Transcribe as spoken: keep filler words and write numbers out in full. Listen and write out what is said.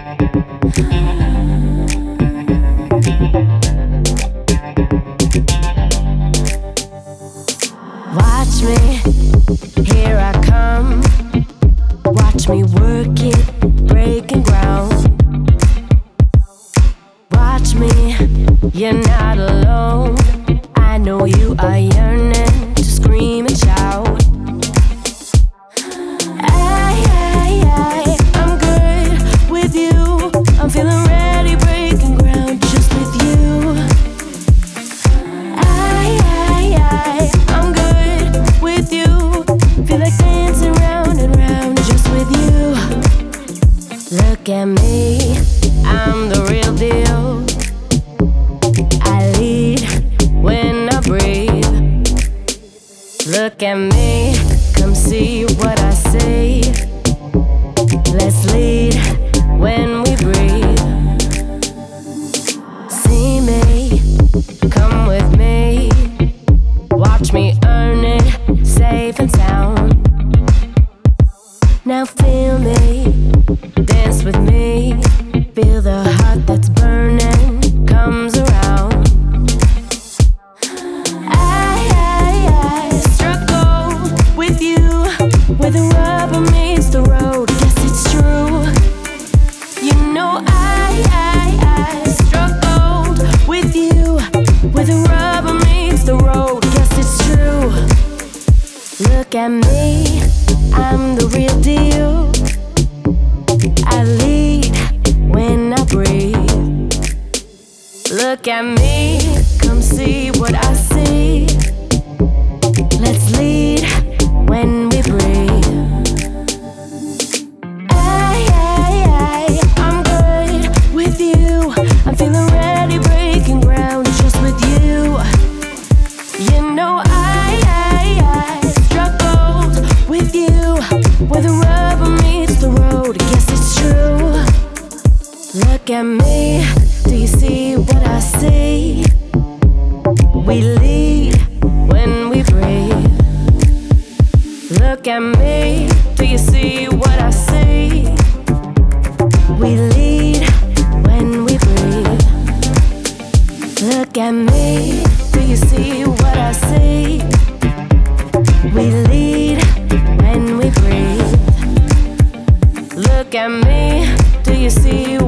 Watch me, here I come. Watch me work it, breaking ground. Watch me, you're not alone. I know you are yearning to scream and shout. Ay, ay, ay, I'm good with you. I'm feeling ready, breaking ground just with you. Ay, ay, ay, I'm good with you. Feel like dancing round and round just with you. Look at me, I'm the real deal. I lead when I breathe. Look at me, come see what I see. Let's lead when we breathe. See me, come with me. Watch me earn it, safe and sound. Now feel me, dance with me. Feel the heart that's burning, comes around. I, I, I struggle with you, where the rubber meets the road. Guess it's true. You know I, I, I struggled with you, where the rubber meets the road. Guess it's true. Look at me, I'm the real deal. I lead when I breathe. Look at me, come see what I see. Let's lead when we breathe. Ay, ay, ay, I'm good with you. I'm feeling ready, breaking ground just with you. You know I, I, I struggled with you, where the rubber meets the road. Guess it's true. Look at me, do you see what I see? We lead when we breathe. Look at me, do you see what I see? We lead when we breathe. Look at me, do you see what I see? We lead when we breathe. Look at me, do you see